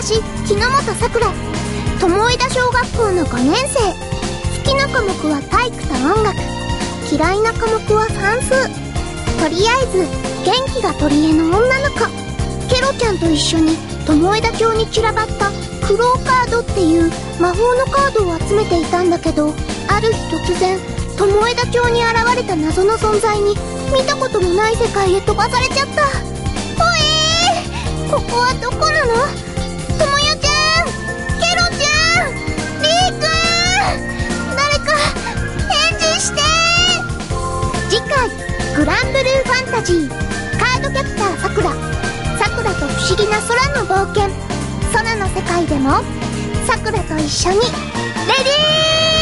私、木之本さくら。友枝小学校の5年生。好きな科目は体育と音楽。嫌いな科目は算数。とりあえず、元気が取り柄の女の子。ケロちゃんと一緒に友枝町に散らばったクローカードっていう魔法のカードを集めていたんだけど、ある日突然、友枝町に現れた謎の存在に見たこともない世界へ飛ばされちゃった。ここはどこなの？ともよちゃん、ケロちゃん、リーくん、誰か返事して。次回グランブルーファンタジー、カードキャプターさくら、さくらと不思議な空の冒険。空の世界でもさくらと一緒にレディー